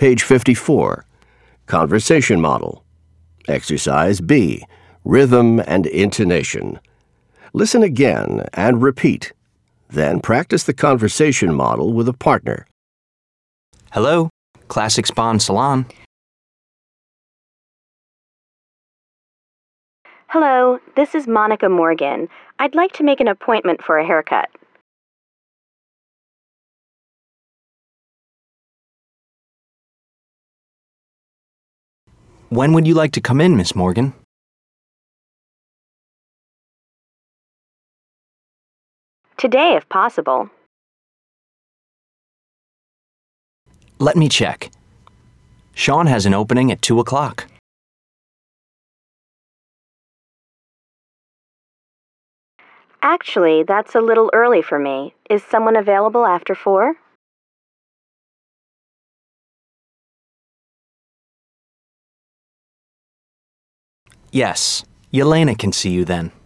Page 54. Conversation Model. Exercise B. Rhythm and Intonation. Listen again and repeat. Then practice the conversation model with a partner. Hello, Classic Spa and Salon. Hello, this is Monica Morgan. I'd like to make an appointment for a haircut. When would you like to come in, Miss Morgan? Today, if possible. Let me check. Sean has an opening at 2 o'clock. Actually, that's a little early for me. Is someone available after 4? Yes, Yelena can see you then.